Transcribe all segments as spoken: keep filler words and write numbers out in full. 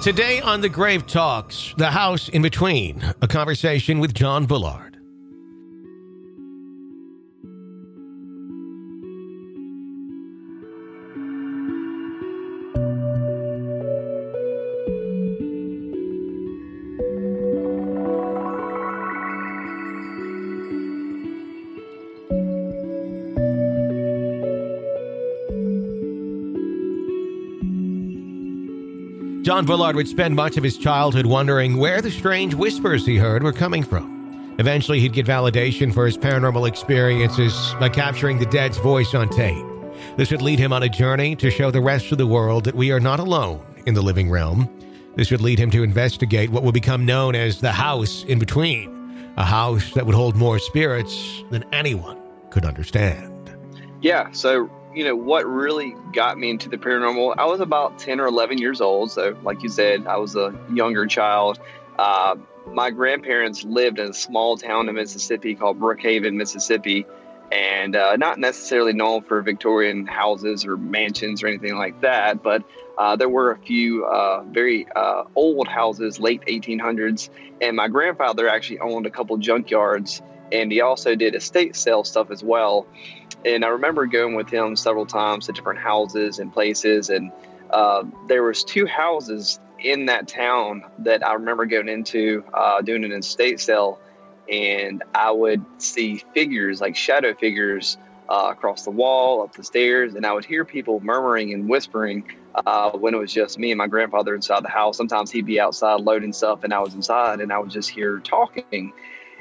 Today on The Grave Talks, The House in Between, a conversation with John Bullard. John Bullard would spend much of his childhood wondering where the strange whispers he heard were coming from. Eventually, he'd get validation for his paranormal experiences by capturing the dead's voice on tape. This would lead him on a journey to show the rest of the world that we are not alone in the living realm. This would lead him to investigate what would become known as the House in Between, a house that would hold more spirits than anyone could understand. Yeah, so you know, what really got me into the paranormal, I was about ten or eleven years old. So like you said, I was a younger child. Uh, my grandparents lived in a small town in Mississippi called Brookhaven, Mississippi, and uh, not necessarily known for Victorian houses or mansions or anything like that. But uh, there were a few uh, very uh, old houses, late eighteen hundreds. And my grandfather actually owned a couple junkyards, and he also did estate sale stuff as well. And I remember going with him several times to different houses and places. And uh, there was two houses in that town that I remember going into, uh, doing an estate sale. And I would see figures, like shadow figures, uh, across the wall, up the stairs. And I would hear people murmuring and whispering uh, when it was just me and my grandfather inside the house. Sometimes he'd be outside loading stuff and I was inside, and I would just hear talking.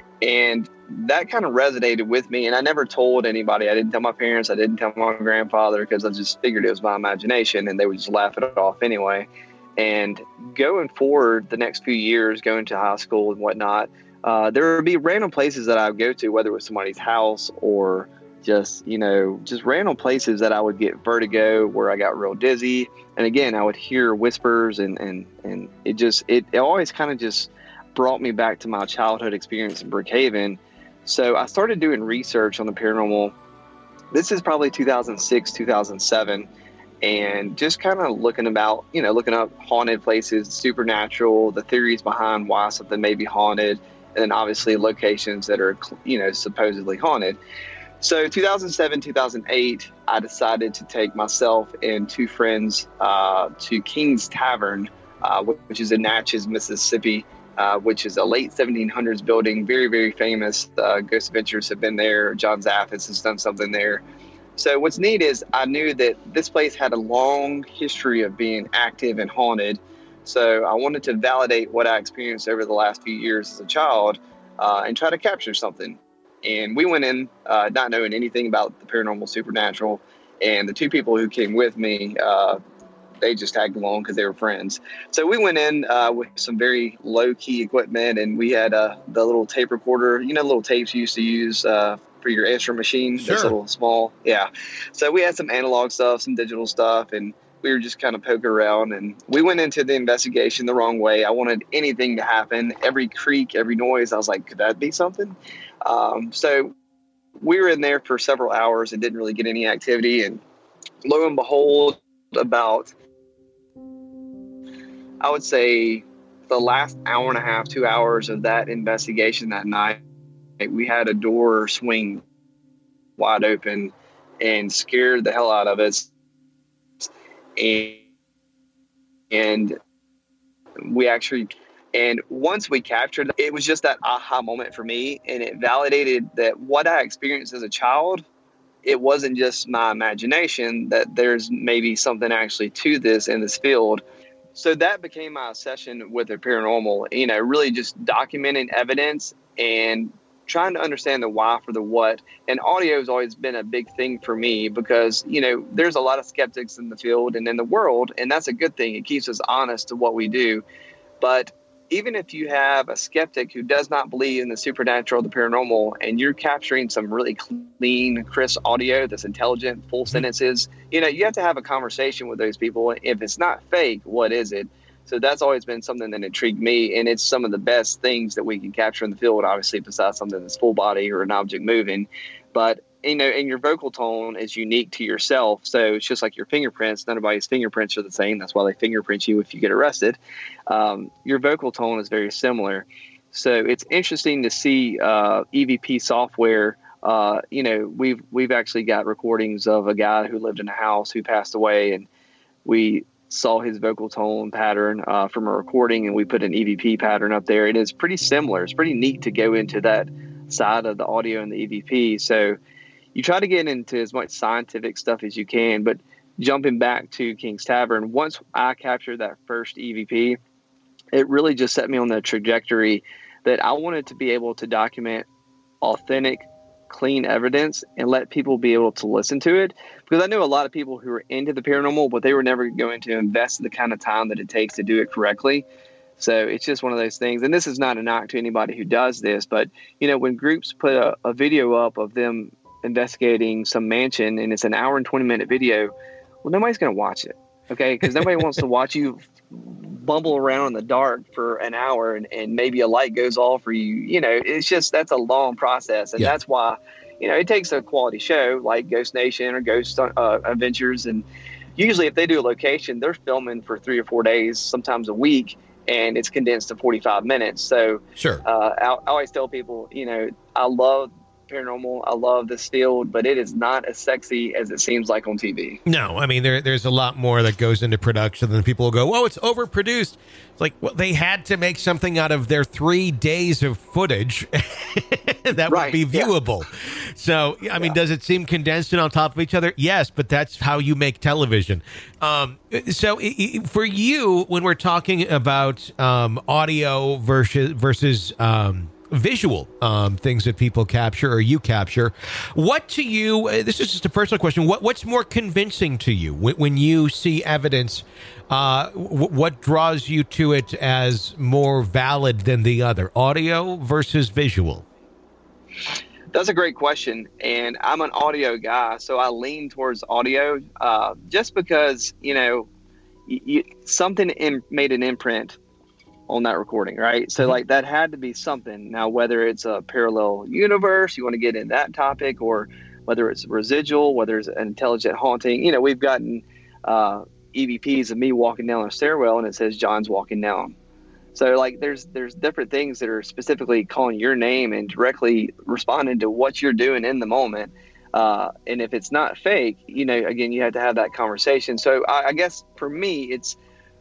And that kind of resonated with me. And I never told anybody. I didn't tell my parents. I didn't tell my grandfather, because I just figured it was my imagination and they would just laugh it off anyway. And going forward, the next few years, going to high school and whatnot, uh, there would be random places that I would go to, whether it was somebody's house or just, you know, just random places that I would get vertigo, where I got real dizzy. And again, I would hear whispers, and, and, and it just, it, it always kind of just brought me back to my childhood experience in Brookhaven. So I started doing research on the paranormal. This is probably two thousand six, two thousand seven, and just kind of looking about, you know, looking up haunted places, supernatural, the theories behind why something may be haunted, and then obviously locations that are, you know, supposedly haunted. So two thousand seven, two thousand eight, I decided to take myself and two friends uh, to King's Tavern, uh, which is in Natchez, Mississippi. Uh, which is a late seventeen hundreds building, very, very famous. Uh, Ghost Adventures have been there. John Zaffis has done something there. So what's neat is I knew that this place had a long history of being active and haunted. So I wanted to validate what I experienced over the last few years as a child uh, and try to capture something. And we went in uh, not knowing anything about the paranormal, supernatural. And the two people who came with me, uh, they just tagged along because they were friends. So we went in uh, with some very low-key equipment, and we had uh, the little tape recorder, you know, little tapes you used to use uh, for your answering machine. Sure. That's a little small. Yeah. So we had some analog stuff, some digital stuff, and we were just kind of poking around. And we went into the investigation the wrong way. I wanted anything to happen. Every creak, every noise, I was like, could that be something? Um, so we were in there for several hours and didn't really get any activity. And lo and behold, about I would say the last hour and a half, two hours of that investigation that night, we had a door swing wide open and scared the hell out of us. And, and we actually, and once we captured it, it was just that aha moment for me. And it validated that what I experienced as a child, it wasn't just my imagination, that there's maybe something actually to this in this field. So that became my obsession with the paranormal, you know, really just documenting evidence and trying to understand the why for the what. And audio has always been a big thing for me because, you know, there's a lot of skeptics in the field and in the world, and that's a good thing. It keeps us honest to what we do. But even if you have a skeptic who does not believe in the supernatural, the paranormal, and you're capturing some really clean, crisp audio that's intelligent, full sentences, you know, you have to have a conversation with those people. If it's not fake, what is it? So that's always been something that intrigued me, and it's some of the best things that we can capture in the field, obviously, besides something that's full body or an object moving. But you know, and your vocal tone is unique to yourself. So it's just like your fingerprints. None Nobody's fingerprints are the same. That's why they fingerprint you if you get arrested. Um, your vocal tone is very similar. So it's interesting to see uh, E V P software. Uh, you know, we've we've actually got recordings of a guy who lived in a house who passed away, and we saw his vocal tone pattern uh, from a recording, and we put an E V P pattern up there. It is pretty similar. It's pretty neat to go into that side of the audio and the E V P. So you try to get into as much scientific stuff as you can. But jumping back to King's Tavern, once I captured that first E V P, it really just set me on the trajectory that I wanted to be able to document authentic, clean evidence and let people be able to listen to it. Because I know a lot of people who are into the paranormal, but they were never going to invest the kind of time that it takes to do it correctly. So it's just one of those things. And this is not a knock to anybody who does this, but you know, when groups put a, a video up of them investigating some mansion and it's an hour and twenty minute video, well, nobody's going to watch it. Okay. Because nobody wants to watch you bumble around in the dark for an hour and, and maybe a light goes off, or you, you know, it's just, that's a long process. And yeah. That's why, you know, it takes a quality show like Ghost Nation or Ghost uh, Adventures. And usually if they do a location, they're filming for three or four days, sometimes a week, and it's condensed to forty-five minutes. So sure. uh, I, I always tell people, you know, I love paranormal. I love this field, but it is not as sexy as it seems like on T V. No, I mean, there, there's a lot more that goes into production than people will go, oh, it's overproduced. It's like, well, they had to make something out of their three days of footage that right. would be viewable. Yeah. So, I mean, yeah. Does it seem condensed and on top of each other? Yes, but that's how you make television. Um, so it, it, for you, when we're talking about um, audio versus, versus um, visual um, things that people capture or you capture, what to you, uh, this is just a personal question, what what's more convincing to you when, when you see evidence? Uh, w- what draws you to it as more valid than the other, audio versus visual? That's a great question. And I'm an audio guy, so I lean towards audio uh, just because, you know, y- y- something in, made an imprint on that recording, right? So like that had to be something. Now, whether it's a parallel universe, you want to get in that topic, or whether it's residual, whether it's an intelligent haunting, you know, we've gotten uh, E V Ps of me walking down a stairwell and it says John's walking down. So like there's there's different things that are specifically calling your name and directly responding to what you're doing in the moment. Uh, and if it's not fake, you know, again, you have to have that conversation. So I, I guess for me, it's,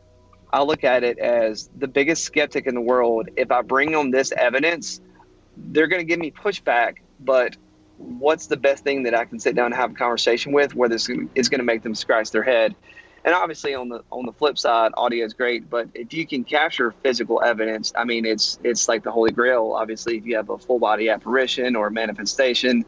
I look at it as the biggest skeptic in the world. If I bring them this evidence, they're going to give me pushback, but what's the best thing that I can sit down and have a conversation with, where this is going to make them scratch their head? And obviously on the on the flip side, audio is great, but if you can capture physical evidence, I mean, it's it's like the Holy Grail. Obviously, if you have a full body apparition or manifestation,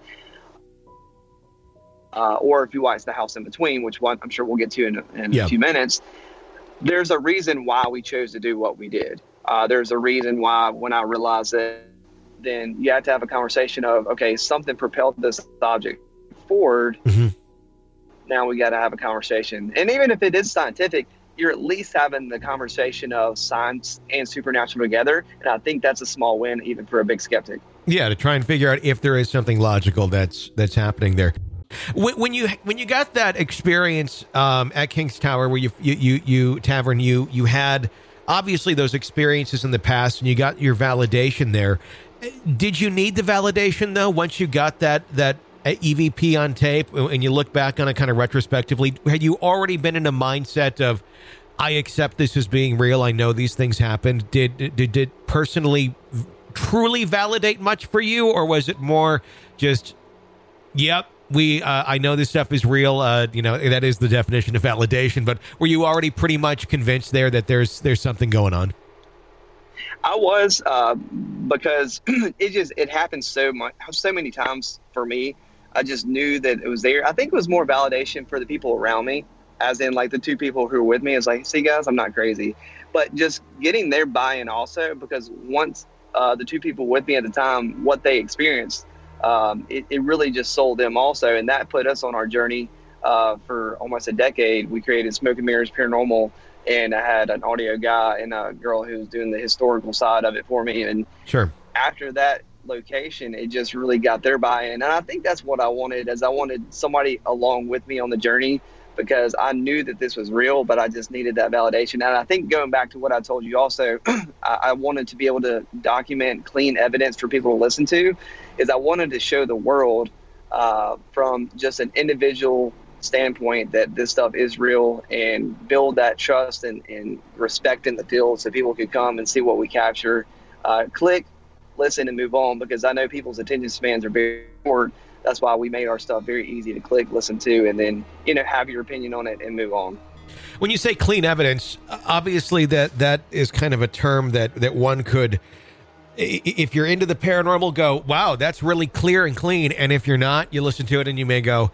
uh, or if you watch The House in Between, which one I'm sure we'll get to in, in yeah. a few minutes, there's a reason why we chose to do what we did. Uh, there's a reason why when I realized it, then you have to have a conversation of, okay, something propelled this object forward. Mm-hmm. Now we got to have a conversation. And even if it is scientific, you're at least having the conversation of science and supernatural together. And I think that's a small win, even for a big skeptic. Yeah, to try and figure out if there is something logical that's that's happening there. When, when you when you got that experience um, at King's Tower, where you you you, you tavern, you you had obviously those experiences in the past, and you got your validation there. Did you need the validation though? Once you got that that E V P on tape, and you look back on it kind of retrospectively, had you already been in a mindset of, I accept this as being real, I know these things happened? Did did did it personally truly validate much for you, or was it more just, yep, we uh, I know this stuff is real, uh, you know, that is the definition of validation, but were you already pretty much convinced there that there's there's something going on? I was, uh, because it just, it happened so much, so many times for me. I just knew that it was there. I think it was more validation for the people around me, as in like the two people who were with me. It's like, see guys, I'm not crazy, but just getting their buy-in also, because once uh, the two people with me at the time, what they experienced, um, it, it really just sold them also. And that put us on our journey uh, for almost a decade. We created Smoke and Mirrors Paranormal, and I had an audio guy and a girl who was doing the historical side of it for me. And sure, after that location, it just really got their buy-in. And I think that's what I wanted, as I wanted somebody along with me on the journey, because I knew that this was real, but I just needed that validation. And I think going back to what I told you also, I, I wanted to be able to document clean evidence for people to listen to, is I wanted to show the world uh, from just an individual standpoint that this stuff is real, and build that trust and, and respect in the field so people could come and see what we capture, uh, click, listen, and move on, because I know people's attention spans are very short. That's why we made our stuff very easy to click, listen to, and then, you know, have your opinion on it and move on. When you say clean evidence, obviously that that is kind of a term that, that one could, if you're into the paranormal, go, wow, that's really clear and clean. And if you're not, you listen to it and you may go,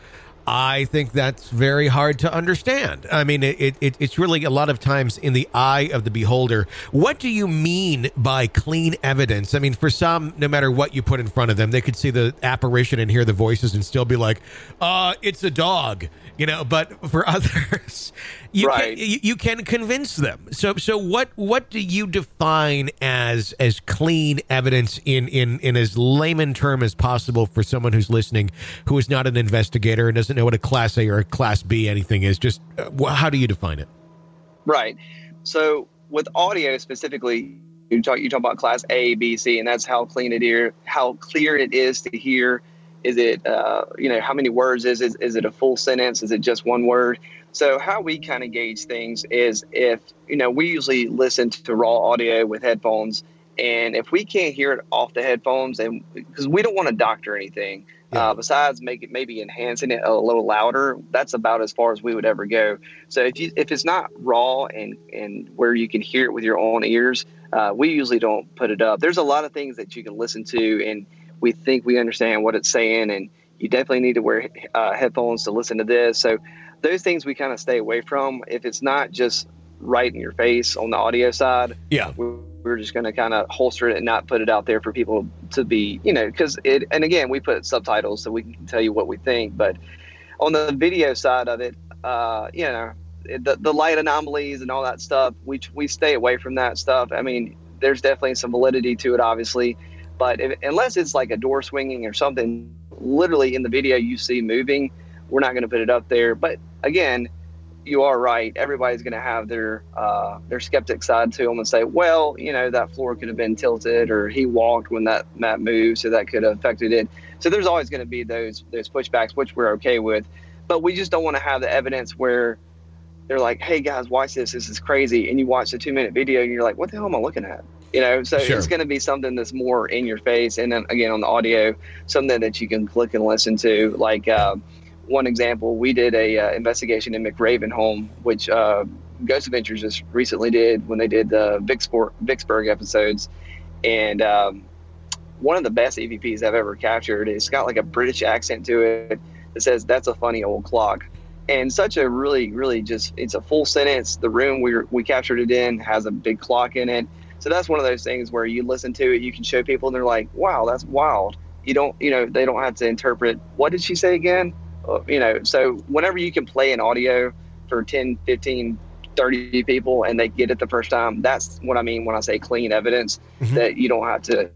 I think that's very hard to understand. I mean, it, it it's really a lot of times in the eye of the beholder. What do you mean by clean evidence? I mean, for some, no matter what you put in front of them, they could see the apparition and hear the voices and still be like, uh, it's a dog, you know, but for others, you, right. can, you, you can convince them. So so what what do you define as as clean evidence in, in, in as layman term as possible for someone who's listening, who is not an investigator and doesn't know what a class A or a class B anything is? Just uh, how do you define it? Right. So with audio specifically, you talk, you talk about class A, B, C, and that's how clean it is, how clear it is to hear. Is it, uh, you know, how many words is it? Is it a full sentence? Is it just one word? So how we kind of gauge things is if, you know, we usually listen to raw audio with headphones. And if we can't hear it off the headphones, and because we don't want to doctor anything, yeah. uh, besides make it maybe enhancing it a little louder, that's about as far as we would ever go. So if you if it's not raw and, and where you can hear it with your own ears, uh, we usually don't put it up. There's a lot of things that you can listen to and we think we understand what it's saying, and you definitely need to wear uh, headphones to listen to this. So those things we kind of stay away from. If it's not just right in your face on the audio side, yeah, we're, we're just going to kind of holster it and not put it out there for people to be, you know, because it, and again, we put subtitles so we can tell you what we think. But on the video side of it, uh, you know, the, the light anomalies and all that stuff, we, we stay away from that stuff. I mean, there's definitely some validity to it, obviously. But if, unless it's like a door swinging or something, literally in the video you see moving, we're not going to put it up there. But again, you are right. Everybody's going to have their uh, their skeptic side to them and say, well, you know, that floor could have been tilted, or he walked when that mat moved, so that could have affected it. So there's always going to be those those pushbacks, which we're okay with. But we just don't want to have the evidence where they're like, hey, guys, watch this. This is crazy. And you watch the two minute video and you're like, what the hell am I looking at? You know, so sure. It's going to be something that's more in your face. And then again, on the audio, something that you can click and listen to. Like uh, one example, we did a uh, investigation in McRaven home, which uh, Ghost Adventures just recently did when they did the Vicksburg, Vicksburg episodes. And um, one of the best E V Ps I've ever captured. It's got like a British accent to it that says, that's a funny old clock. And such a really, really just, it's a full sentence. The room we we captured it in has a big clock in it. So that's one of those things where you listen to it, you can show people and they're like, wow, that's wild. You don't, you know, they don't have to interpret, what did she say again? Uh, you know, so whenever you can play an audio for ten, fifteen, thirty people and they get it the first time, that's what I mean when I say clean evidence, mm-hmm. that you don't have to,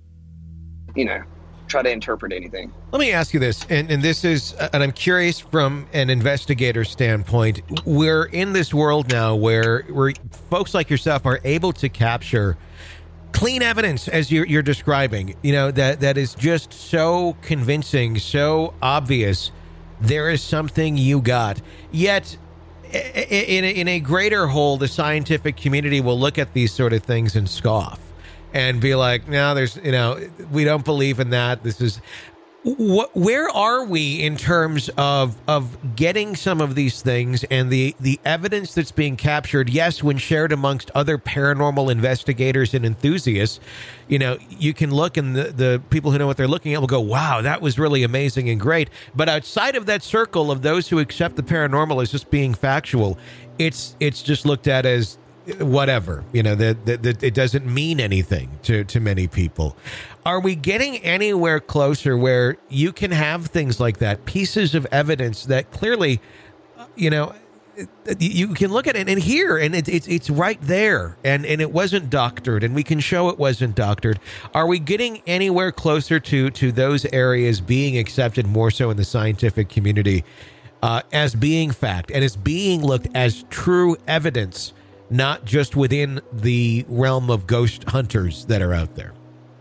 you know, try to interpret anything. Let me ask you this, and, and this is, and I'm curious from an investigator standpoint, we're in this world now where, where folks like yourself are able to capture clean evidence, as you're, you're describing, you know, that, that is just so convincing, so obvious. There is something you got. Yet, in a, in a greater whole, the scientific community will look at these sort of things and scoff and be like, no, there's, you know, we don't believe in that. This is, what, where are we in terms of of getting some of these things and the, the evidence that's being captured? Yes, when shared amongst other paranormal investigators and enthusiasts, you know, you can look and the, the people who know what they're looking at will go, wow, that was really amazing and great. But outside of that circle of those who accept the paranormal as just being factual, it's it's just looked at as whatever, you know, that, that, that it doesn't mean anything to, to many people. Are we getting anywhere closer where you can have things like that, pieces of evidence that clearly, you know, you can look at it and hear, and it, it's it's right there, and and it wasn't doctored, and we can show it wasn't doctored. Are we getting anywhere closer to to those areas being accepted more so in the scientific community uh, as being fact and as being looked as true evidence, not just within the realm of ghost hunters that are out there?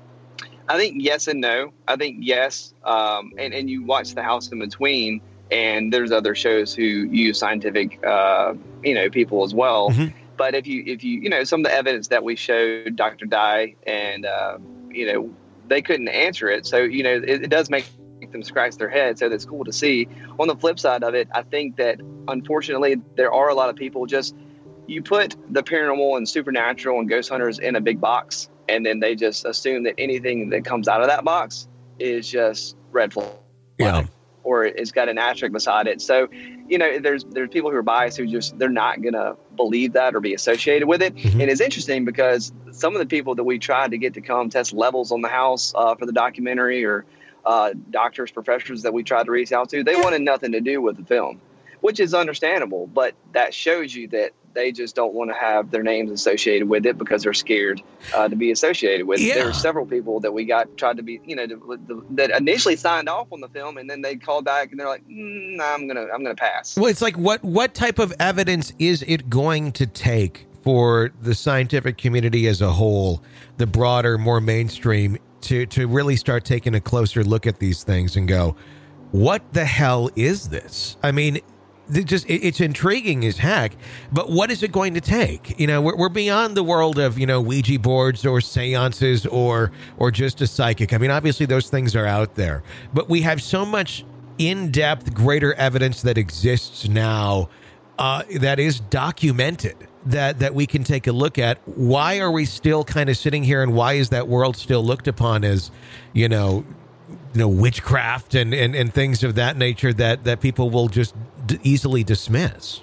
I think yes and no. I think yes, um, and and you watch The House in Between, and there's other shows who use scientific, uh, you know, people as well. Mm-hmm. But if you if you you know some of the evidence that we showed Doctor Dye, and uh, you know they couldn't answer it, so you know it, it does make them scratch their head. So that's cool to see. On the flip side of it, I think that unfortunately there are a lot of people just you put the paranormal and supernatural and ghost hunters in a big box, and then they just assume that anything that comes out of that box is just red flag. Yeah. Or it's got an asterisk beside it. So, you know, there's there's people who are biased who just, they're not going to believe that or be associated with it. Mm-hmm. And it's interesting because some of the people that we tried to get to come test levels on the house uh, for the documentary, or uh, doctors, professors that we tried to reach out to, they wanted nothing to do with the film, which is understandable. But that shows you that they just don't want to have their names associated with it because they're scared uh, to be associated with it. Yeah. There were several people that we got tried to be, you know, to, to, that initially signed off on the film, and then they called back and they're like, mm, nah, I'm gonna, I'm gonna pass. Well, it's like what what type of evidence is it going to take for the scientific community as a whole, the broader, more mainstream, to to really start taking a closer look at these things and go, what the hell is this? I mean, it just it, it's intriguing as heck, but what is it going to take? You know, we're, we're beyond the world of, you know, Ouija boards or seances or or just a psychic. I mean, obviously those things are out there, but we have so much in-depth, greater evidence that exists now uh, that is documented that that we can take a look at. Why are we still kind of sitting here, and why is that world still looked upon as, you know, you know, witchcraft and, and, and things of that nature that, that people will just d- easily dismiss?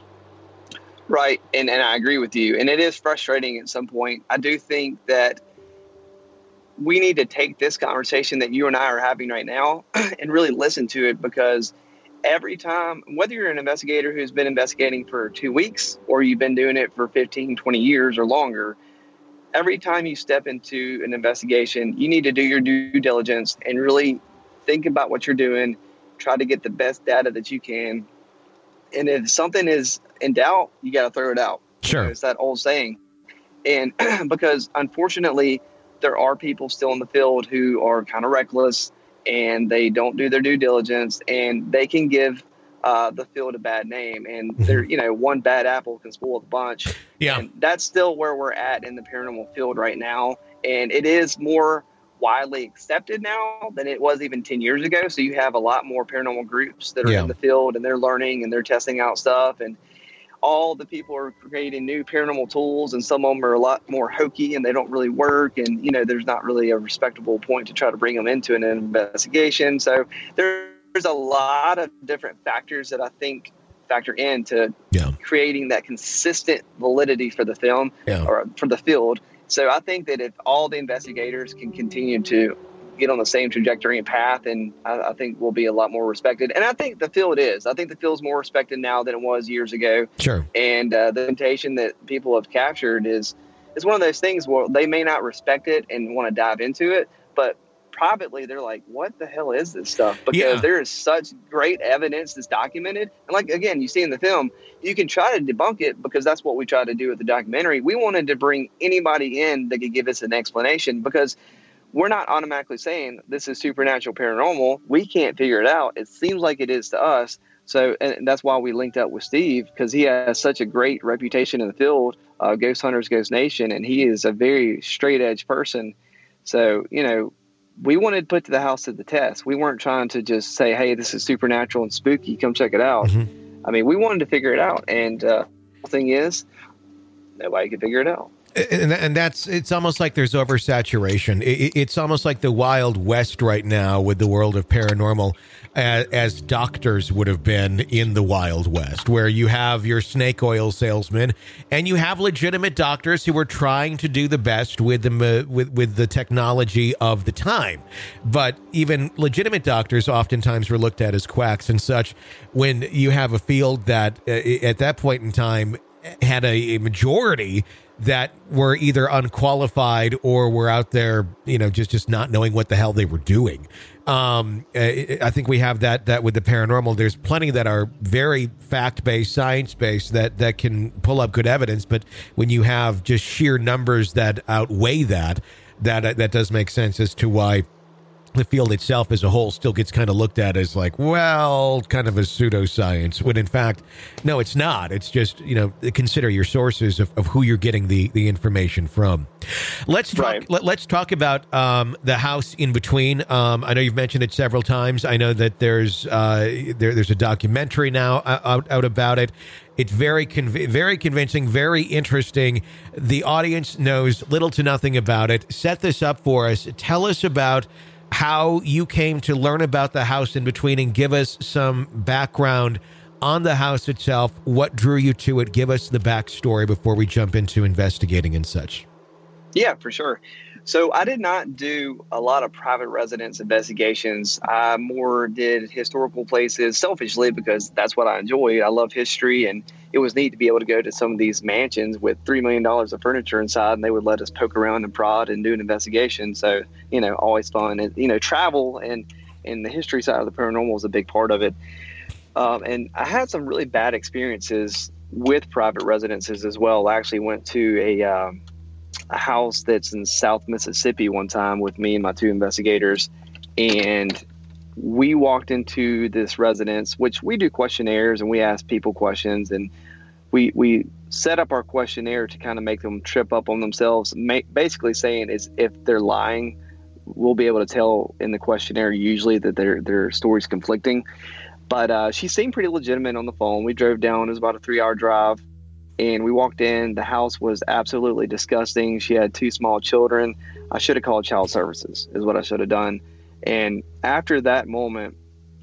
Right. And, and I agree with you. And it is frustrating at some point. I do think that we need to take this conversation that you and I are having right now and really listen to it, because every time, whether you're an investigator who's been investigating for two weeks or you've been doing it for fifteen, twenty years or longer, every time you step into an investigation, you need to do your due diligence and really think about what you're doing, try to get the best data that you can. And if something is in doubt, you got to throw it out. Sure. You know, it's that old saying. And because unfortunately, there are people still in the field who are kind of reckless and they don't do their due diligence, and they can give uh, the field a bad name. And they're, you know, one bad apple can spoil the bunch. Yeah. And that's still where we're at in the paranormal field right now. And it is more widely accepted now than it was even ten years ago. So you have a lot more paranormal groups that are yeah. in the field, and they're learning and they're testing out stuff. And all the people are creating new paranormal tools, and some of them are a lot more hokey and they don't really work. And, you know, there's not really a respectable point to try to bring them into an investigation. So there's a lot of different factors that I think factor into yeah. creating that consistent validity for the film yeah. or for the field. So I think that if all the investigators can continue to get on the same trajectory and path, and I, I think we'll be a lot more respected. And I think the field is. I think the field's more respected now than it was years ago. Sure. And uh, the temptation that people have captured is is one of those things where they may not respect it and want to dive into it, but privately they're like, what the hell is this stuff? Because yeah. there is such great evidence that's documented. And like, again, you see in the film, you can try to debunk it, because that's what we try to do with the documentary. We wanted to bring anybody in that could give us an explanation, because we're not automatically saying this is supernatural paranormal. We can't figure it out. It seems like it is to us. So, and that's why we linked up with Steve, because he has such a great reputation in the field, uh, Ghost Hunters, Ghost Nation, and he is a very straight edge person. So, you know, we wanted to put the house to the test. We weren't trying to just say, hey, this is supernatural and spooky, come check it out. Mm-hmm. I mean, we wanted to figure it out. And uh, the thing is, nobody could figure it out. And, and that's, it's almost like there's oversaturation. It, it's almost like the Wild West right now with the world of paranormal, as, as doctors would have been in the Wild West, where you have your snake oil salesman and you have legitimate doctors who are trying to do the best with the, with, with the technology of the time. But even legitimate doctors oftentimes were looked at as quacks and such when you have a field that uh, at that point in time had a, a majority that were either unqualified or were out there, you know, just, just not knowing what the hell they were doing. Um, I think we have that, that with the paranormal. There's plenty that are very fact-based, science-based that, that can pull up good evidence. But when you have just sheer numbers that outweigh that, that, that does make sense as to why the field itself as a whole still gets kind of looked at as like, well, kind of a pseudoscience, when in fact, no, it's not. It's just, you know, consider your sources of, of who you're getting the, the information from. Let's talk, Right. let, let's talk about um, the house in between. Um, I know you've mentioned it several times. I know that there's uh, there, there's a documentary now out, out about it. It's very, conv- very convincing, very interesting. The audience knows little to nothing about it. Set this up for us. Tell us about how you came to learn about the house in between, and give us some background on the house itself. What drew you to it? Give us the backstory before we jump into investigating and such. Yeah, for sure. So I did not do a lot of private residence investigations. I more did historical places selfishly because that's what I enjoy. I love history, and it was neat to be able to go to some of these mansions with three million dollars of furniture inside, and they would let us poke around and prod and do an investigation. So, you know, always fun. And, you know, travel and, and the history side of the paranormal is a big part of it. Um, and I had some really bad experiences with private residences as well. I actually went to a... Um, a house that's in South Mississippi one time with me and my two investigators. And we walked into this residence, which we do questionnaires and we ask people questions, and we, we set up our questionnaire to kind of make them trip up on themselves. Make, basically saying is if they're lying, we'll be able to tell in the questionnaire usually that their, their story's conflicting. But uh, she seemed pretty legitimate on the phone. We drove down, it was about a three hour drive. And we walked in, the house was absolutely disgusting. She had two small children. I should have called child services is what I should have done. And after that moment,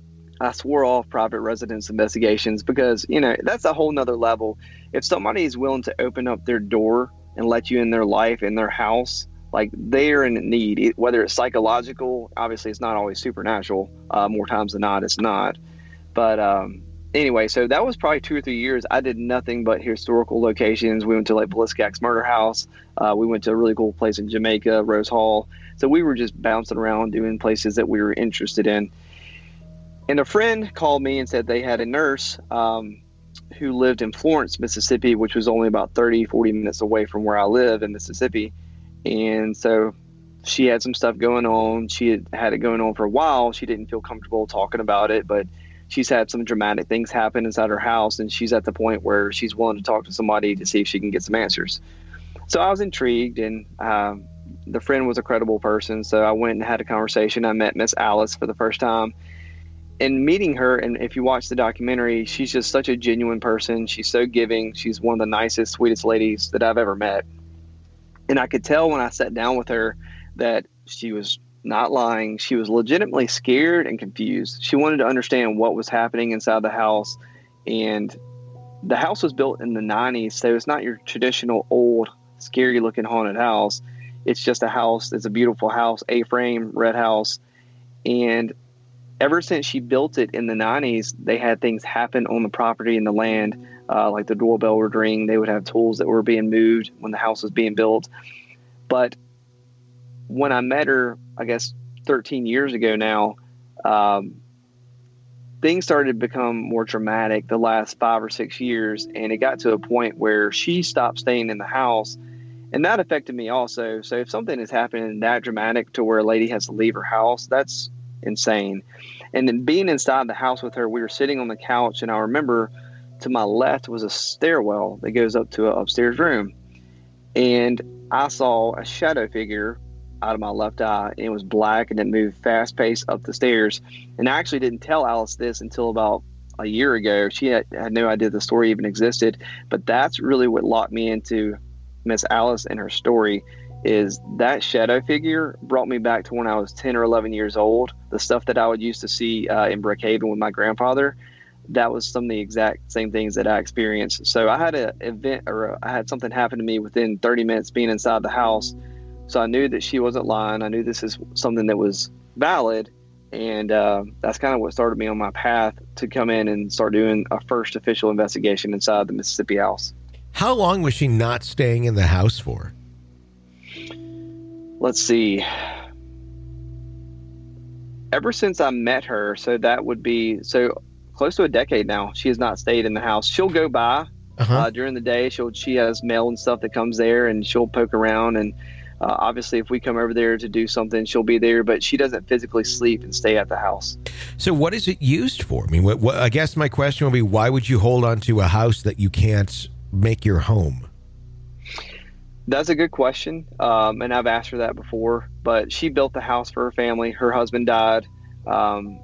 I swore off private residence investigations because, you know, that's a whole nother level. If somebody is willing to open up their door and let you in their life, in their house, like they're in need, whether it's psychological, obviously it's not always supernatural. Uh, more times than not, it's not. But, um, Anyway, so that was probably two or three years. I did nothing but historical locations. We went to like Bliskak's Murder House. Uh, we went to a really cool place in Jamaica, Rose Hall. So we were just bouncing around doing places that we were interested in. And a friend called me and said they had a nurse um, who lived in Florence, Mississippi, which was only about thirty, forty minutes away from where I live in Mississippi. And so she had some stuff going on. She had had it going on for a while. She didn't feel comfortable talking about it, but she's had some dramatic things happen inside her house, and she's at the point where she's willing to talk to somebody to see if she can get some answers. So I was intrigued, and um, the friend was a credible person. So I went and had a conversation. I met Miss Alice for the first time. And meeting her, and if you watch the documentary, she's just such a genuine person. She's so giving. She's one of the nicest, sweetest ladies that I've ever met. And I could tell when I sat down with her that she was not lying. She was legitimately scared and confused. She wanted to understand what was happening inside the house. And the house was built in the nineties, so it's not your traditional old, scary looking haunted house. It's just a house. It's a beautiful house, A-frame, red house. And ever since she built it in the nineties, they had things happen on the property and the land, uh, like the doorbell would ring. They would have tools that were being moved when the house was being built. But when I met her, I guess thirteen years ago now, um, things started to become more dramatic the last five or six years. And it got to a point where she stopped staying in the house, and that affected me also. So if something is happening that dramatic to where a lady has to leave her house, that's insane. And then being inside the house with her, we were sitting on the couch, and I remember to my left was a stairwell that goes up to an upstairs room. And I saw a shadow figure out of my left eye, and it was black, and it moved fast paced up the stairs. And I actually didn't tell Alice this until about a year ago. She had, had no idea the story even existed, but that's really what locked me into Miss Alice and her story is that shadow figure brought me back to when I was ten or eleven years old. The stuff that I would used to see uh, in Brookhaven with my grandfather, that was some of the exact same things that I experienced. So I had an event or a, I had something happen to me within thirty minutes being inside the house. So I knew that she wasn't lying. I knew this is something that was valid. And uh, that's kind of what started me on my path to come in and start doing a first official investigation inside the Mississippi House. How long was she not staying in the house for? Let's see. Ever since I met her, so that would be so close to a decade now, she has not stayed in the house. She'll go by uh-huh. uh, during the day. She'll she has mail and stuff that comes there, and she'll poke around. And uh, obviously, if we come over there to do something, she'll be there. But she doesn't physically sleep and stay at the house. So, what is it used for? I mean, what, what, I guess my question would be, why would you hold on to a house that you can't make your home? That's a good question, um, and I've asked her that before. But she built the house for her family. Her husband died, um,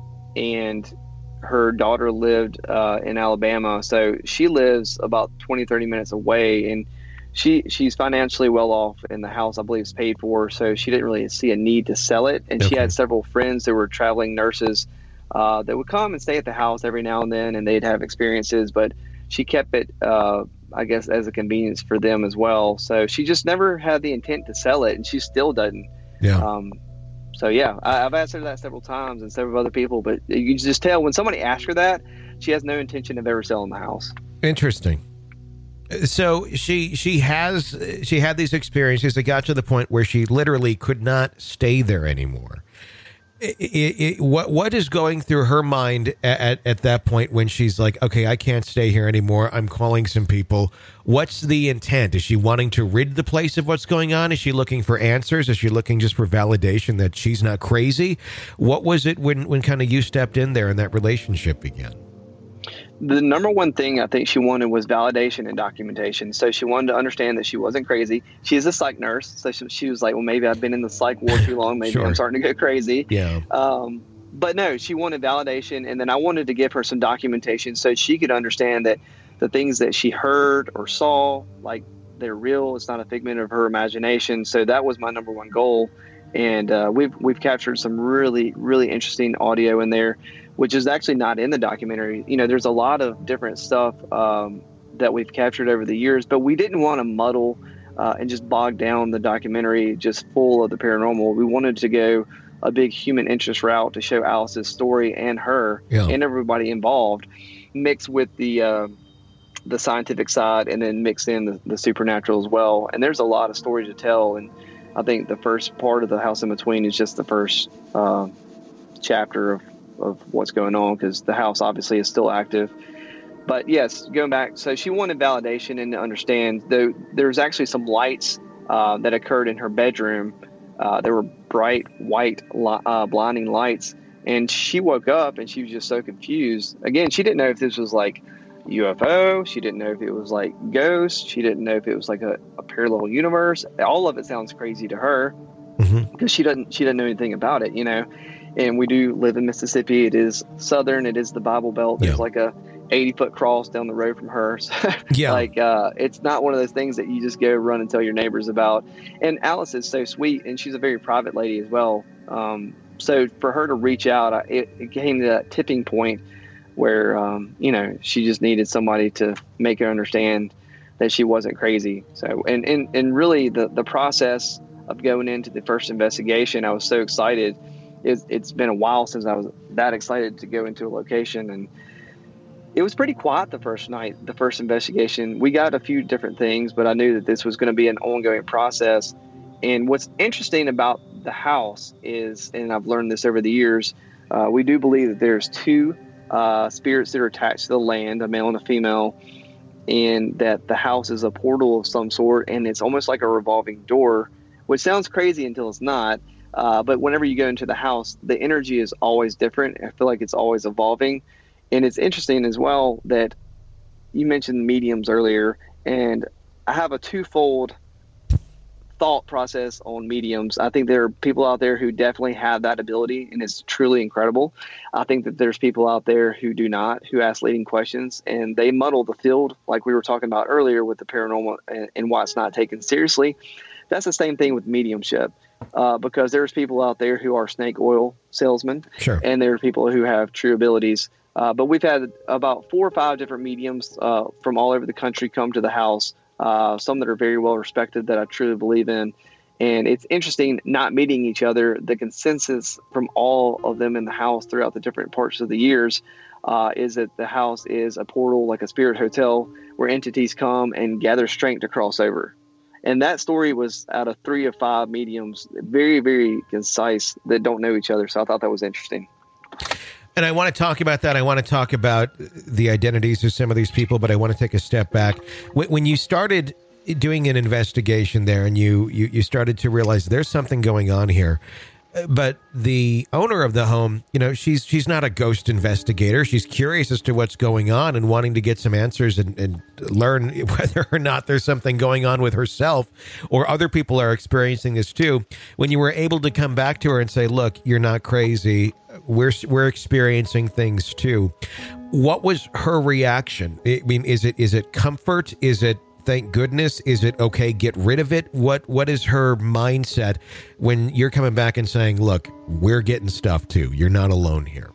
and her daughter lived uh, in Alabama. So she lives about twenty, thirty minutes away, and she she's financially well off, and the house, I believe, is paid for. So she didn't really see a need to sell it. And okay. She had several friends that were traveling nurses uh, that would come and stay at the house every now and then, and they'd have experiences. But she kept it uh, I guess, as a convenience for them as well. So she just never had the intent to sell it, and she still doesn't. Yeah. Um, so, yeah, I, I've asked her that several times and several other people, but you can just tell when somebody asks her that, she has no intention of ever selling the house. Interesting. So she she has she had these experiences that got to the point where she literally could not stay there anymore. It, it, it, what what is going through her mind at, at that point when she's like, okay, I can't stay here anymore, I'm calling some people? What's the intent? Is she wanting to rid the place of what's going on? Is she looking for answers? Is she looking just for validation that she's not crazy? What was it when, when kind of you stepped in there and that relationship began? The number one thing I think she wanted was validation and documentation. So she wanted to understand that she wasn't crazy. She is a psych nurse. So she, she was like, well, maybe I've been in the psych ward too long. Maybe sure. I'm starting to go crazy. Yeah. Um, but no, she wanted validation. And then I wanted to give her some documentation so she could understand that the things that she heard or saw, like, they're real. It's not a figment of her imagination. So that was my number one goal. And uh, we've we've captured some really, really interesting audio in there, which is actually not in the documentary. You know, there's a lot of different stuff um, that we've captured over the years, but we didn't want to muddle uh, and just bog down the documentary just full of the paranormal. We wanted to go a big human interest route to show Alice's story and her yeah. and everybody involved, mixed with the uh, the scientific side, and then mix in the, the supernatural as well. And there's a lot of stories to tell. And I think the first part of The House in Between is just the first uh, chapter of of what's going on, because the house obviously is still active. But yes, going back, so she wanted validation and to understand, though there's actually some lights uh, that occurred in her bedroom. Uh, there were bright white uh, blinding lights, and she woke up and she was just so confused. Again, she didn't know if this was like U F O. She didn't know if it was like ghosts. She didn't know if it was like a, a parallel universe. All of it sounds crazy to her because mm-hmm. she doesn't she doesn't know anything about it, you know. And we do live in Mississippi. It is southern. It is the Bible Belt. There's yeah. like a eighty foot cross down the road from her. So yeah. like, uh, it's not one of those things that you just go run and tell your neighbors about. And Alice is so sweet, and she's a very private lady as well. Um, so for her to reach out, I, it, it came to that tipping point where, um, you know, she just needed somebody to make her understand that she wasn't crazy. So, and, and, and really the, the process of going into the first investigation, I was so excited. It's, it's been a while since I was that excited to go into a location, and it was pretty quiet the first night, the first investigation. We got a few different things, but I knew that this was going to be an ongoing process. And what's interesting about the house is, and I've learned this over the years, uh, we do believe that there's two uh, spirits that are attached to the land, a male and a female, and that the house is a portal of some sort, and it's almost like a revolving door, which sounds crazy until it's not. Uh, but whenever you go into the house, the energy is always different. I feel like it's always evolving. And it's interesting as well that you mentioned mediums earlier, and I have a twofold thought process on mediums. I think there are people out there who definitely have that ability, and it's truly incredible. I think that there's people out there who do not, who ask leading questions, and they muddle the field, like we were talking about earlier with the paranormal and, and why it's not taken seriously. That's the same thing with mediumship, uh, because there's people out there who are snake oil salesmen, sure. and there are people who have true abilities. Uh, but we've had about four or five different mediums uh, from all over the country come to the house, uh, some that are very well respected that I truly believe in. And it's interesting not meeting each other. The consensus from all of them in the house throughout the different parts of the years uh, is that the house is a portal, like a spirit hotel, where entities come and gather strength to cross over. And that story was out of three or five mediums, very, very concise, that don't know each other. So I thought that was interesting. And I want to talk about that. I want to talk about the identities of some of these people, but I want to take a step back. When you started doing an investigation there and you, you, you started to realize there's something going on here, but the owner of the home, you know, she's she's not a ghost investigator. She's curious as to what's going on and wanting to get some answers and, and learn whether or not there's something going on with herself or other people are experiencing this too. When you were able to come back to her and say, look, you're not crazy. We're we're experiencing things too. What was her reaction? I mean, is it is it comfort? Is it thank goodness? Is it okay, get rid of it? What what is her mindset when you're coming back and saying, look, we're getting stuff too. You're not alone here.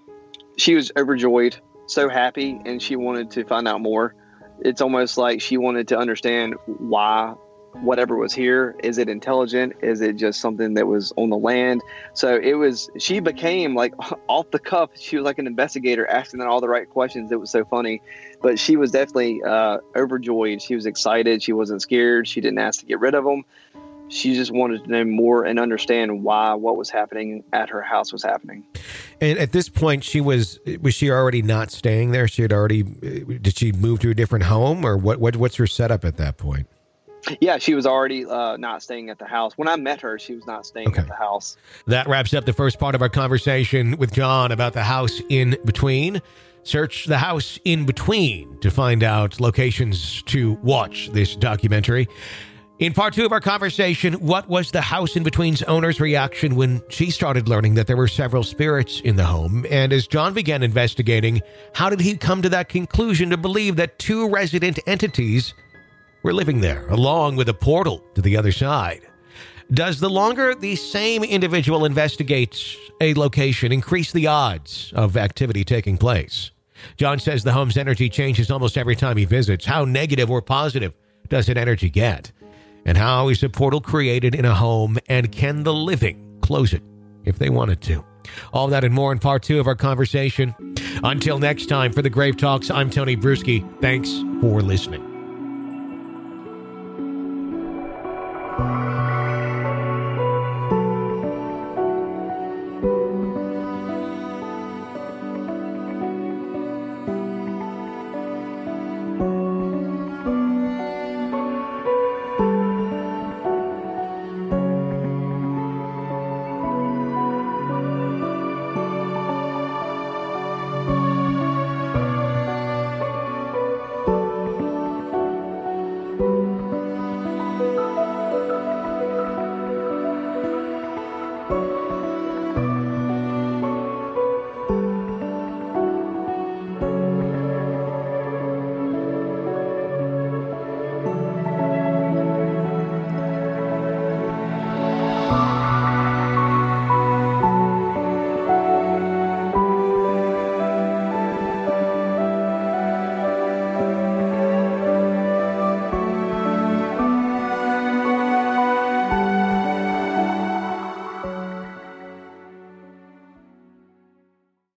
She was overjoyed, so happy, and she wanted to find out more. It's almost like she wanted to understand why whatever was here, is it intelligent? Is it just something that was on the land? So it was, she became like off the cuff. She was like an investigator asking all the right questions. It was so funny, but she was definitely uh, overjoyed. She was excited. She wasn't scared. She didn't ask to get rid of them. She just wanted to know more and understand why what was happening at her house was happening. And at this point, she was, was she already not staying there? She had already, did she move to a different home or what, what what's her setup at that point? Yeah, she was already uh, not staying at the house. When I met her, she was not staying okay. at the house. That wraps up the first part of our conversation with John about the house in between. Search the house in between to find out locations to watch this documentary. In part two of our conversation, what was the house in between's owner's reaction when she started learning that there were several spirits in the home? And as John began investigating, how did he come to that conclusion to believe that two resident entities were living there, along with a portal to the other side? Does the longer the same individual investigates a location increase the odds of activity taking place? John says the home's energy changes almost every time he visits. How negative or positive does an energy get? And how is a portal created in a home, and can the living close it if they wanted to? All that and more in part two of our conversation. Until next time, for the Grave Talks, I'm Tony Bruschi. Thanks for listening.